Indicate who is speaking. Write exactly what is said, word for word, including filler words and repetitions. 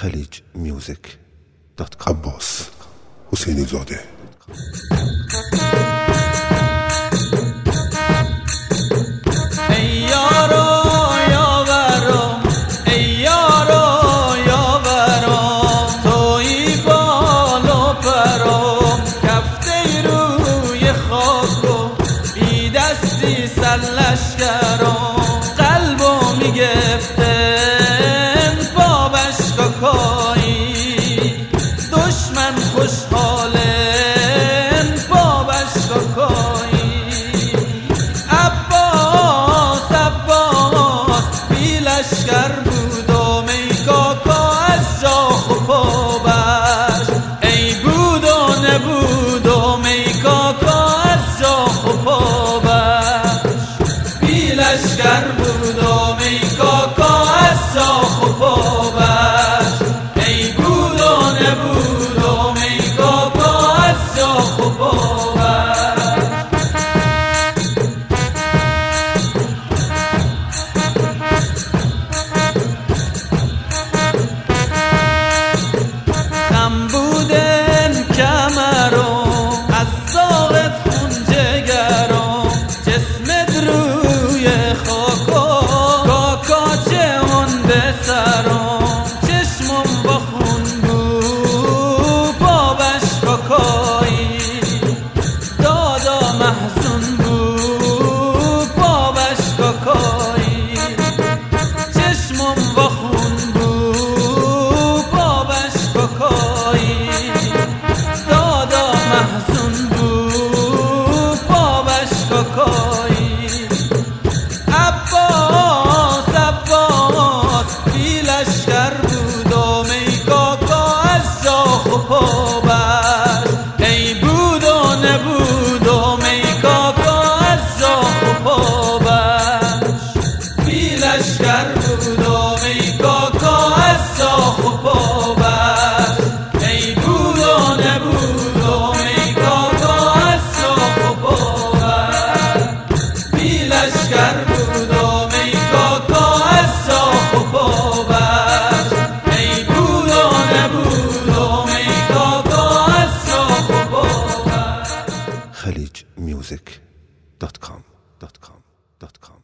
Speaker 1: خلیج میوزیک دات کام.
Speaker 2: عباس حسینی زاده.
Speaker 3: ای یارو یاورم، ای یارو یاورم، تویی بال و پرم، کفته روی خاک و بی دستی سر لشکرم، قلبو میگفتن بابش کاکایی، دشمن خوشحالن بابش کاکایی. عباس عباس بی لشکر بودم، ای کاکا از جاخ و پابش، ای بود و نبودم، ای کاکا از جاخ و پابش. بی لشکر بودم ای کاکا از جاخ و پابش، ای بود و نبودم، ای کاکا از جاخ و پابش. خم بودن کمرم، از زاغت خون جگرم، جسمت روی خاکا، کاکا چه اون به سرم، چشمم با خون بود بابش کاکایی، دادا محزون بود بابش کاکایی، چشمم با خون بود بابش کاکایی، دادا محزون بود بابش کاکایی. عباس عباس بی لشکر بودم، ای کاکا از جاخ و پابش، ای بود و نبودم، ای کاکا از جاخ و پابش. بی لشکر بودم ای کاکا از جاخ و پابش، ای بود و نبودم، ای کاکا از جاخ و پابش. بی لشکر بودم ای کاکا از جاخ و پابش، ای بود و نبودم، ای کاکا از جاخ و پابش.
Speaker 1: خلیج میوزیک دات کام.